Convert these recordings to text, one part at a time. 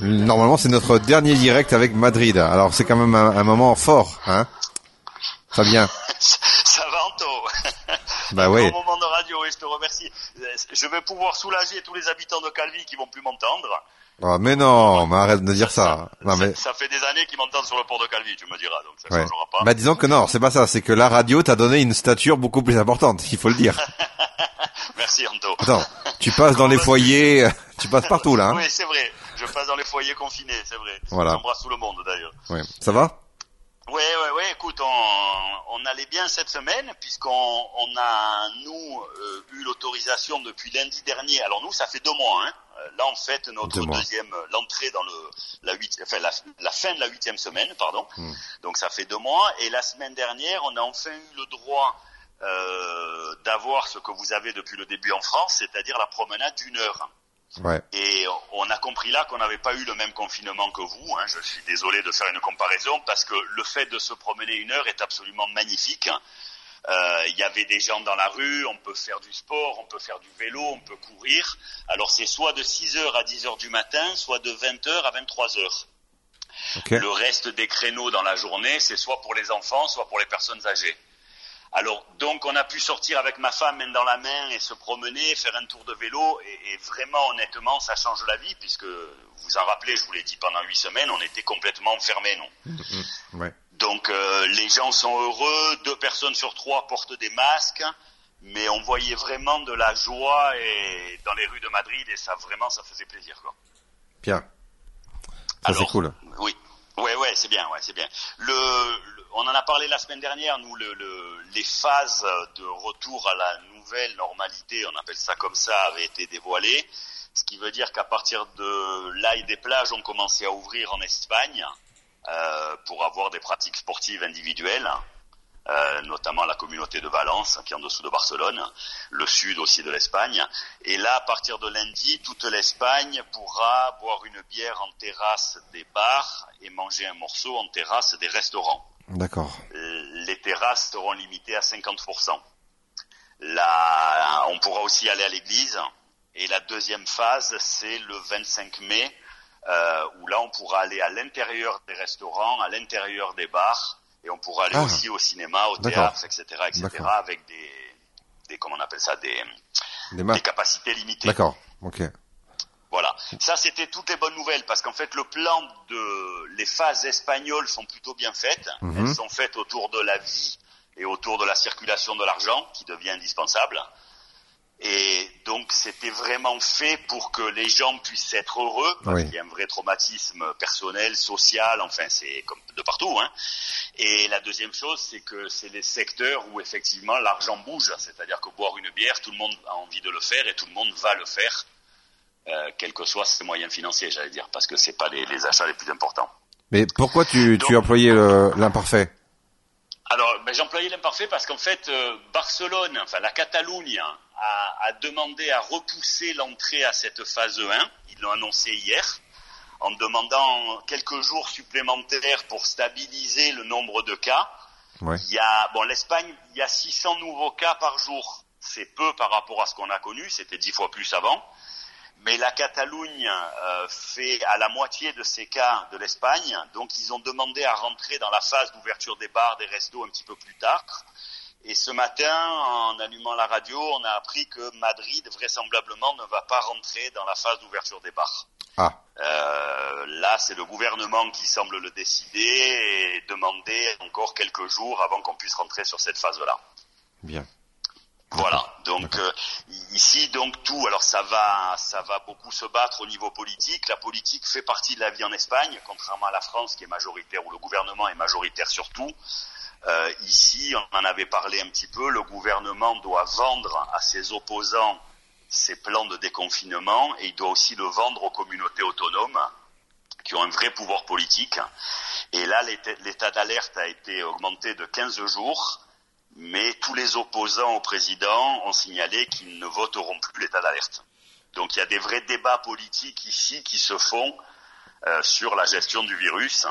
Normalement, c'est notre dernier direct avec Madrid. Alors, c'est quand même un moment fort, hein, Fabien? Ça va, Anto. Bah un oui. grand moment de radio et je te remercie. Je vais pouvoir soulager tous les habitants de Calvi qui vont plus m'entendre. Oh, mais non, mais arrête de dire ça. Non, mais... ça fait des années qu'ils m'entendent sur le port de Calvi, tu me diras, donc ça ouais. changera pas. Bah disons que non, c'est pas ça, c'est que la radio t'a donné une stature beaucoup plus importante, il faut le dire. Merci, Anto. Attends, tu passes dans les foyers, tu passes partout là. Hein. Oui, c'est vrai. Je passe dans les foyers confinés, c'est vrai. Voilà. J'embrasse tout le monde d'ailleurs. Ouais. Ça va? Ouais. Écoute, on allait bien cette semaine puisqu'on a eu l'autorisation depuis lundi dernier. Alors nous, ça fait 2 mois. Hein. Là, on fête notre l'entrée dans la fin de la 8e semaine, pardon. Donc ça fait 2 mois. Et la semaine dernière, on a enfin eu le droit d'avoir ce que vous avez depuis le début en France, c'est-à-dire la promenade d'1 heure. Ouais. Et on a compris là qu'on n'avait pas eu le même confinement que vous. Hein. Je suis désolé de faire une comparaison parce que le fait de se promener 1 heure est absolument magnifique. Il y avait des gens dans la rue, on peut faire du sport, on peut faire du vélo, on peut courir. Alors c'est soit de 6h à 10h du matin, soit de 20h à 23h. Okay. Le reste des créneaux dans la journée, c'est soit pour les enfants, soit pour les personnes âgées. Alors, donc, on a pu sortir avec ma femme main dans la main et se promener, faire un tour de vélo et vraiment, honnêtement, ça change la vie puisque, vous en rappelez, je vous l'ai dit, pendant 8 semaines, on était complètement enfermés, non? Ouais. Donc, les gens sont heureux, 2 personnes sur 3 portent des masques, mais on voyait vraiment de la joie et dans les rues de Madrid et ça faisait plaisir, quoi. Bien. Ça, c'est cool. Oui. Ouais, c'est bien. On en a parlé la semaine dernière, nous, les phases de retour à la nouvelle normalité, on appelle ça comme ça, avaient été dévoilées. Ce qui veut dire qu'à partir de là, des plages ont commencé à ouvrir en Espagne, pour avoir des pratiques sportives individuelles, notamment la communauté de Valence, qui est en dessous de Barcelone, le sud aussi de l'Espagne. Et là, à partir de lundi, toute l'Espagne pourra boire une bière en terrasse des bars et manger un morceau en terrasse des restaurants. D'accord. Les terrasses seront limitées à 50%. Là, on pourra aussi aller à l'église. Et la deuxième phase, c'est le 25 mai, où là, on pourra aller à l'intérieur des restaurants, à l'intérieur des bars, et on pourra aller aussi au cinéma, au théâtre, etc., avec des comment on appelle ça, des capacités limitées. D'accord. Ok. Voilà. Ça, c'était toutes les bonnes nouvelles parce qu'en fait, les phases espagnoles sont plutôt bien faites. Elles sont faites autour de la vie et autour de la circulation de l'argent qui devient indispensable. Et donc, c'était vraiment fait pour que les gens puissent être heureux parce qu'il y a un vrai traumatisme personnel, social, enfin, c'est comme de partout, hein. Et la deuxième chose, c'est que c'est les secteurs où effectivement l'argent bouge. C'est-à-dire que boire une bière, tout le monde a envie de le faire et tout le monde va le faire. Quels que soient ses moyens financiers, j'allais dire, parce que c'est pas les achats les plus importants. Mais pourquoi tu employais l'imparfait? Alors, j'ai employé l'imparfait parce qu'en fait, Barcelone, enfin la Catalogne, a demandé à repousser l'entrée à cette phase 1. Ils l'ont annoncé hier, en demandant quelques jours supplémentaires pour stabiliser le nombre de cas. Ouais. L'Espagne, il y a 600 nouveaux cas par jour. C'est peu par rapport à ce qu'on a connu, c'était 10 fois plus avant. Mais la Catalogne fait à la moitié de ces cas de l'Espagne, donc ils ont demandé à rentrer dans la phase d'ouverture des bars, des restos un petit peu plus tard. Et ce matin, en allumant la radio, on a appris que Madrid, vraisemblablement, ne va pas rentrer dans la phase d'ouverture des bars. Ah. Là, c'est le gouvernement qui semble le décider et demander encore quelques jours avant qu'on puisse rentrer sur cette phase-là. Bien. Voilà, donc ici tout. Alors ça va beaucoup se battre au niveau politique. La politique fait partie de la vie en Espagne, contrairement à la France qui est majoritaire, où le gouvernement est majoritaire surtout. Ici, on en avait parlé un petit peu. Le gouvernement doit vendre à ses opposants ses plans de déconfinement et il doit aussi le vendre aux communautés autonomes qui ont un vrai pouvoir politique. Et là, l'état d'alerte a été augmenté de 15 jours. Mais tous les opposants au président ont signalé qu'ils ne voteront plus l'état d'alerte. Donc il y a des vrais débats politiques ici qui se font sur la gestion du virus.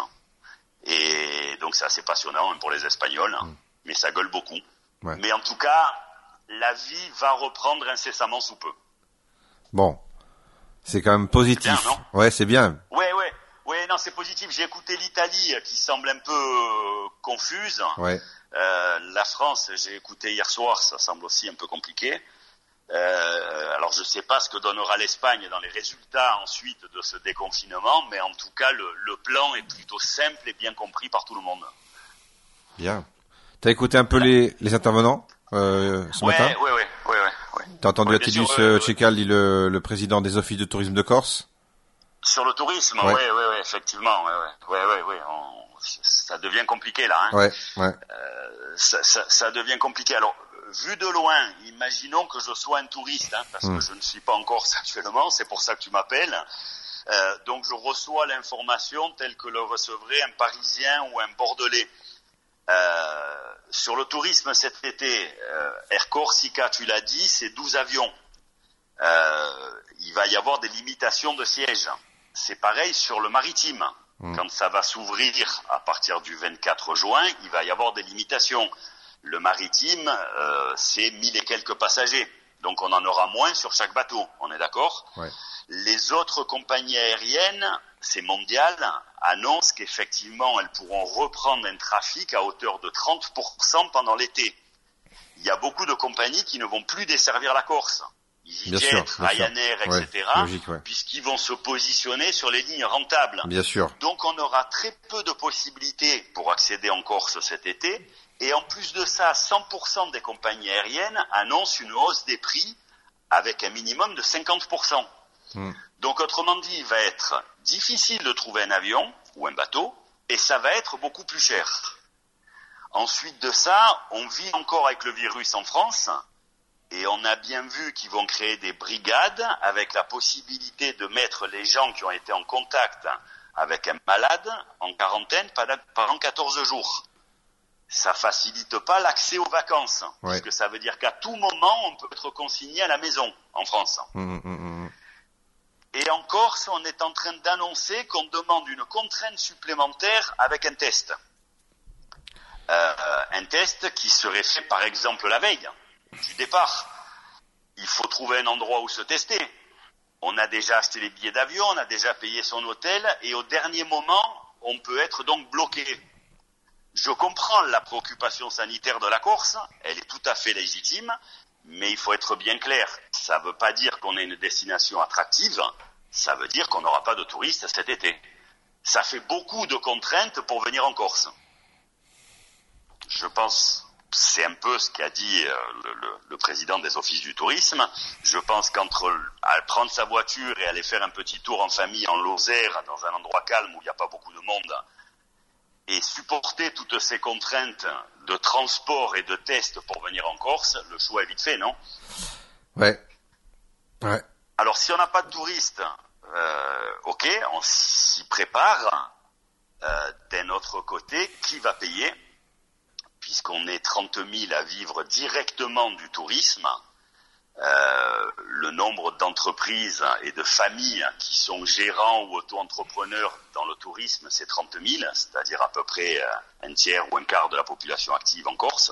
Et donc c'est assez passionnant pour les Espagnols, mais ça gueule beaucoup. Ouais. Mais en tout cas, la vie va reprendre incessamment sous peu. Bon, c'est quand même positif. C'est bien, non ? Ouais, c'est bien. Ouais. non, c'est positif. J'ai écouté l'Italie qui semble un peu confuse. Ouais. La France, j'ai écouté hier soir, ça semble aussi un peu compliqué. Alors je sais pas ce que donnera l'Espagne dans les résultats ensuite de ce déconfinement, mais en tout cas le plan est plutôt simple et bien compris par tout le monde. Bien. T'as écouté un peu les intervenants ce matin? Ouais. T'as entendu Attilus sûr, Tchekal, le président des offices de tourisme de Corse? Sur le tourisme, Ouais. ouais, effectivement, ouais. Ça devient compliqué là. Hein. Ouais. Ça devient compliqué. Alors, vu de loin, imaginons que je sois un touriste, hein, parce que je ne suis pas en Corse actuellement, c'est pour ça que tu m'appelles. Donc, je reçois l'information telle que le recevrait un Parisien ou un Bordelais. Sur le tourisme cet été, Air Corsica, tu l'as dit, c'est 12 avions. Il va y avoir des limitations de sièges. C'est pareil sur le maritime. Quand ça va s'ouvrir à partir du 24 juin, il va y avoir des limitations. Le maritime, c'est 1000 et quelques passagers. Donc on en aura moins sur chaque bateau, on est d'accord ? Ouais. Les autres compagnies aériennes, c'est mondial, annoncent qu'effectivement elles pourront reprendre un trafic à hauteur de 30% pendant l'été. Il y a beaucoup de compagnies qui ne vont plus desservir la Corse. EasyJet, Ryanair, etc., logique, puisqu'ils vont se positionner sur les lignes rentables. Bien sûr. Donc on aura très peu de possibilités pour accéder en Corse cet été. Et en plus de ça, 100% des compagnies aériennes annoncent une hausse des prix avec un minimum de 50%. Donc autrement dit, il va être difficile de trouver un avion ou un bateau et ça va être beaucoup plus cher. Ensuite de ça, on vit encore avec le virus en France. Et on a bien vu qu'ils vont créer des brigades avec la possibilité de mettre les gens qui ont été en contact avec un malade en quarantaine pendant 14 jours. Ça facilite pas l'accès aux vacances, puisque ça veut dire qu'à tout moment, on peut être consigné à la maison en France. Et en Corse, on est en train d'annoncer qu'on demande une contrainte supplémentaire avec un test. Un test qui serait fait par exemple la veille du départ. Il faut trouver un endroit où se tester. On a déjà acheté les billets d'avion, on a déjà payé son hôtel et au dernier moment, on peut être donc bloqué. Je comprends la préoccupation sanitaire de la Corse, elle est tout à fait légitime, mais il faut être bien clair. Ça ne veut pas dire qu'on est une destination attractive, ça veut dire qu'on n'aura pas de touristes cet été. Ça fait beaucoup de contraintes pour venir en Corse. Je pense... C'est un peu ce qu'a dit le président des offices du tourisme. Je pense qu'entre prendre sa voiture et aller faire un petit tour en famille en Lozère, dans un endroit calme où il n'y a pas beaucoup de monde, et supporter toutes ces contraintes de transport et de tests pour venir en Corse, le choix est vite fait, non ? Ouais. Alors si on n'a pas de touristes, ok, on s'y prépare. D'un autre côté, qui va payer ? Puisqu'on est 30 000 à vivre directement du tourisme, le nombre d'entreprises et de familles qui sont gérants ou auto-entrepreneurs dans le tourisme, c'est 30 000, c'est-à-dire à peu près un tiers ou un quart de la population active en Corse.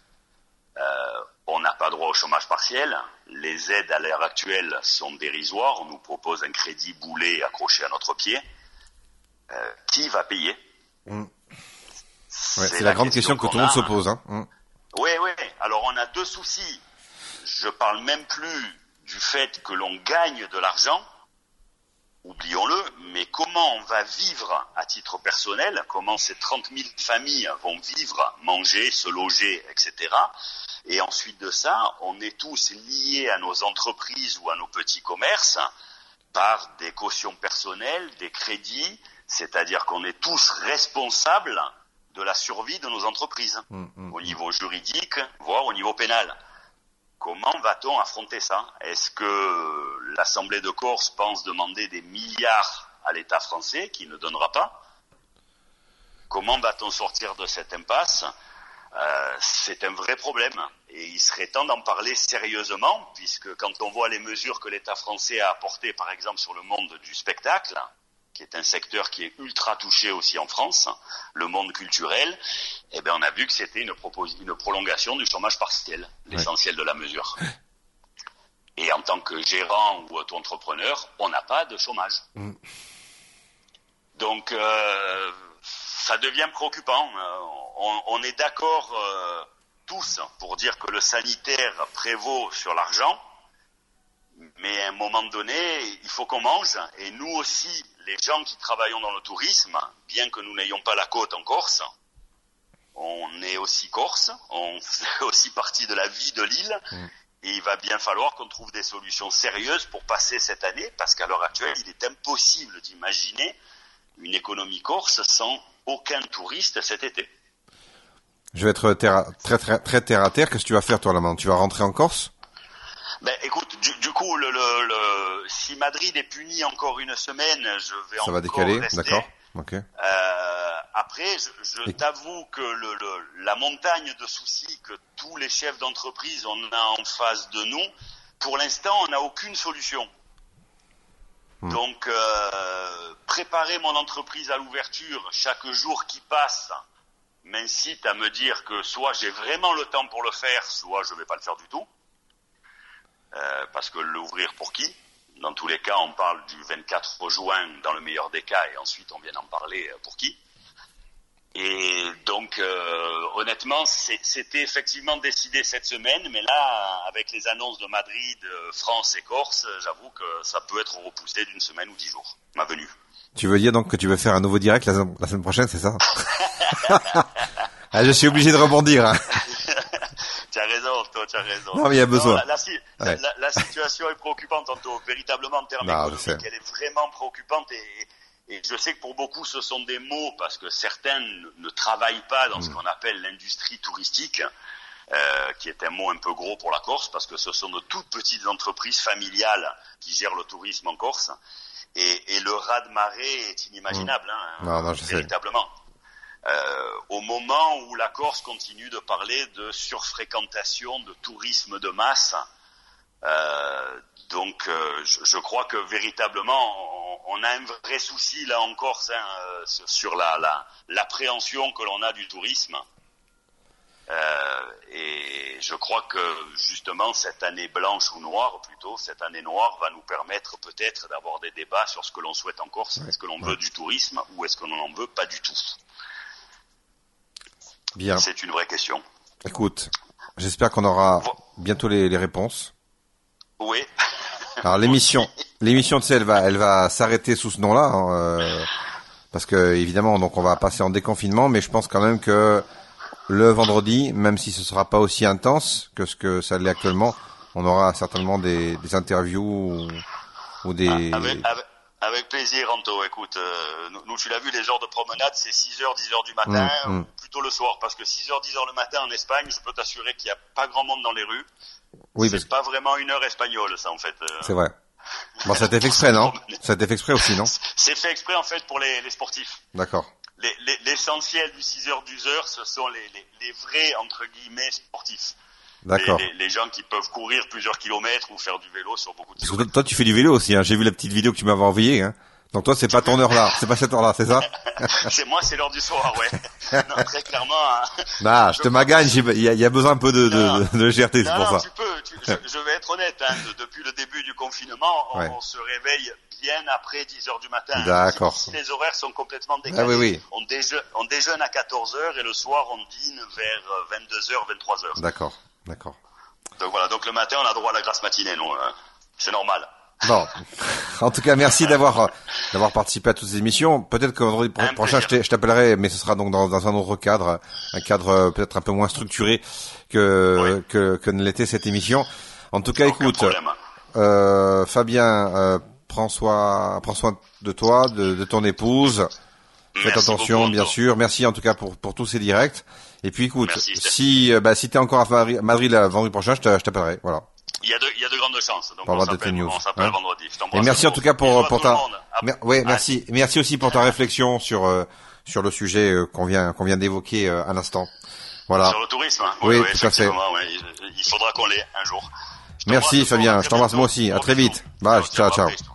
On n'a pas droit au chômage partiel. Les aides à l'heure actuelle sont dérisoires. On nous propose un crédit boulet accroché à notre pied. Qui va payer ? C'est la grande question que tout le monde se pose. Oui. Alors on a deux soucis. Je parle même plus du fait que l'on gagne de l'argent, oublions-le, mais comment on va vivre à titre personnel, comment ces 30 000 familles vont vivre, manger, se loger, etc. Et ensuite de ça, on est tous liés à nos entreprises ou à nos petits commerces par des cautions personnelles, des crédits, c'est-à-dire qu'on est tous responsables de la survie de nos entreprises, au niveau juridique, voire au niveau pénal. Comment va-t-on affronter ça ? Est-ce que l'Assemblée de Corse pense demander des milliards à l'État français qui ne donnera pas ? Comment va-t-on sortir de cette impasse ? C'est un vrai problème et il serait temps d'en parler sérieusement, puisque quand on voit les mesures que l'État français a apportées, par exemple sur le monde du spectacle, qui est un secteur qui est ultra touché aussi en France, le monde culturel, eh bien on a vu que c'était une prolongation du chômage partiel, l'essentiel de la mesure. Et en tant que gérant ou auto-entrepreneur, on n'a pas de chômage. Donc ça devient préoccupant. On est d'accord tous pour dire que le sanitaire prévaut sur l'argent, mais à un moment donné, il faut qu'on mange. Et nous aussi, les gens qui travaillons dans le tourisme, bien que nous n'ayons pas la côte en Corse, on est aussi corse, on fait aussi partie de la vie de l'île. Et il va bien falloir qu'on trouve des solutions sérieuses pour passer cette année, parce qu'à l'heure actuelle, il est impossible d'imaginer une économie corse sans aucun touriste cet été. Je vais être très terre à terre. Qu'est-ce que tu vas faire, toi, là-bas? Tu vas rentrer en Corse? Ben, écoute, du coup, si Madrid est puni encore une semaine, je vais ça encore va décaler, rester. d'accord. Ok. Après, je t'avoue que la montagne de soucis que tous les chefs d'entreprise on a en face de nous, pour l'instant, on n'a aucune solution. Donc, préparer mon entreprise à l'ouverture chaque jour qui passe m'incite à me dire que soit j'ai vraiment le temps pour le faire, soit je vais pas le faire du tout. Parce que l'ouvrir pour qui? Dans tous les cas, on parle du 24 juin dans le meilleur des cas, et ensuite on vient d'en parler pour qui. Et donc, honnêtement, c'était effectivement décidé cette semaine, mais là, avec les annonces de Madrid, France et Corse, j'avoue que ça peut être repoussé d'une semaine ou 10 jours, ma venue. Tu veux dire donc que tu veux faire un nouveau direct la semaine prochaine, c'est ça? Ah, je suis obligé de rebondir. Hein. Tu as raison, toi, tu as raison. Non, mais il y a besoin. Non, la situation est préoccupante, Anto. Véritablement, en termes économiques, elle est vraiment préoccupante. Et je sais que pour beaucoup, ce sont des mots, parce que certains ne travaillent pas dans ce qu'on appelle l'industrie touristique, qui est un mot un peu gros pour la Corse, parce que ce sont de toutes petites entreprises familiales qui gèrent le tourisme en Corse. Et le raz-de-marée est inimaginable, non, je véritablement. Au moment où la Corse continue de parler de surfréquentation, de tourisme de masse, donc je crois que véritablement on a un vrai souci là en Corse sur l'appréhension que l'on a du tourisme. Et je crois que justement cette année blanche ou noire, plutôt cette année noire, va nous permettre peut-être d'avoir des débats sur ce que l'on souhaite en Corse. Est-ce que l'on veut du tourisme ou est-ce que l'on n'en veut pas du tout? Bien. C'est une vraie question. Écoute, j'espère qu'on aura bientôt les réponses. Oui. Alors l'émission, tu sais, elle va s'arrêter sous ce nom-là, hein, parce que évidemment, donc on va passer en déconfinement, mais je pense quand même que le vendredi, même si ce sera pas aussi intense que ce que ça l'est actuellement, on aura certainement des interviews ou des... Avec plaisir, Anto. Écoute, nous, tu l'as vu, les heures de promenade, c'est 6h, 10h du matin, ou plutôt le soir, parce que 6h, 10h le matin en Espagne, je peux t'assurer qu'il n'y a pas grand monde dans les rues. Oui, c'est pas vraiment une heure espagnole, ça, en fait. C'est vrai. Bon, ça a été fait exprès, non? Ça a été fait exprès aussi, non? C'est fait exprès, en fait, pour les sportifs. D'accord. L'essentiel du 6h, 10h, ce sont les vrais, entre guillemets, sportifs. D'accord. Les gens qui peuvent courir plusieurs kilomètres ou faire du vélo sur beaucoup de kilomètres. Toi, tu fais du vélo aussi, hein. J'ai vu la petite vidéo que tu m'avais envoyée, hein. Donc toi, c'est pas ton heure là, c'est pas cette heure là, c'est ça? C'est l'heure du soir, ouais. Non, très clairement. Nah, je te magagne, il y a besoin un peu de légèreté, c'est pour ça. Tu peux, je vais être honnête, hein, depuis le début du confinement, on se réveille bien après 10h du matin. D'accord. Si les horaires sont complètement décalés. Ah oui. On déjeune à 14h et le soir on dîne vers 22h, 23h. D'accord. Donc voilà, donc le matin on a droit à la grasse matinée, nous, c'est normal. Bon, en tout cas, merci d'avoir participé à toutes ces émissions. Peut-être que vendredi prochain, je t'appellerai, mais ce sera donc dans un autre cadre, un cadre peut-être un peu moins structuré que ne l'était cette émission. En tout cas, écoute, Fabien, prends soin de toi, de ton épouse. Faites attention, bien sûr. Merci en tout cas pour tous ces directs. Et puis écoute, si t'es encore à Madrid vendredi prochain, je t'appellerai. Voilà. Il y a de grandes chances. Donc on s'appelle vendredi. Et merci en tout cas pour ta. Merci. Merci aussi pour ta réflexion sur le sujet qu'on vient d'évoquer à l'instant. Voilà. Sur le tourisme. Oui, tout à fait. Il faudra qu'on l'ait un jour. Merci Fabien. Je t'embrasse moi aussi. À très vite. Bye. Ciao.